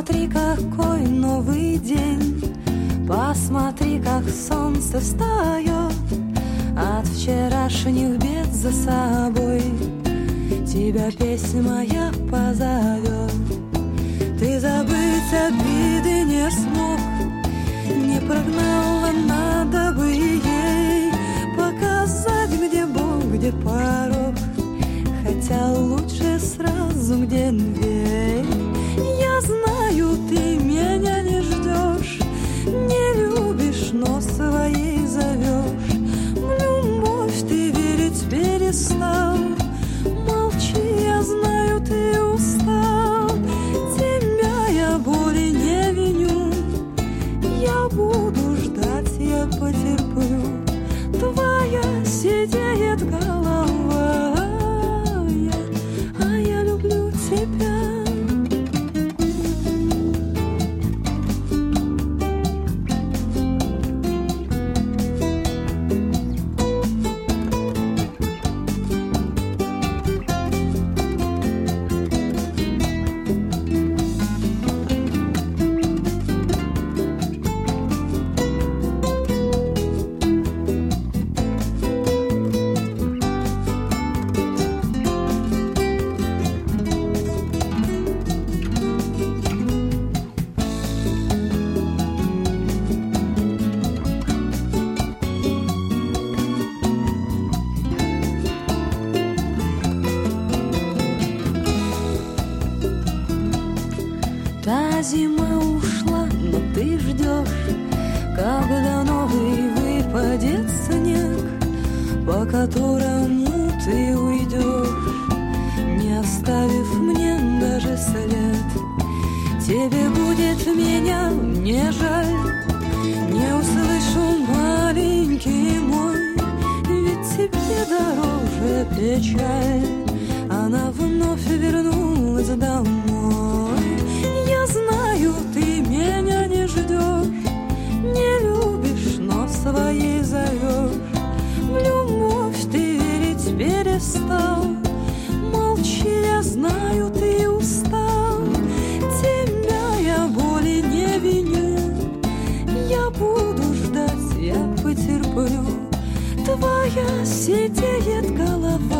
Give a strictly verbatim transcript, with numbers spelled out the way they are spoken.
Посмотри, какой новый день, посмотри, как солнце встает, от вчерашних бед за собой тебя песня моя позовет. Ты забыть обиды не смог, не прогнала, надо бы ей показать, где Бог, где порог, хотя лучше сразу, где дверь. Я знаю, ты меня не ждешь, не любишь, но своей зовешь. В любовь ты верить перестал, молчи, я знаю, ты устал. Тебя я боли не виню, я буду ждать, я потерплю. Твоя сидеет голова, а я люблю тебя. Та зима ушла, но ты ждешь, когда новый выпадет снег, по которому ты уйдешь, не оставив мне даже след. Тебе будет меня не жаль, не услышу, маленький мой, ведь тебе дороже печаль. Она вновь вернулась домой. Я знаю, ты меня не ждешь, не любишь, но своей зовешь. В любовь ты верить перестал, молчи, я знаю, ты устал. Тебя я боли не виню, я буду ждать, я потерплю. Твоя сидеет голова,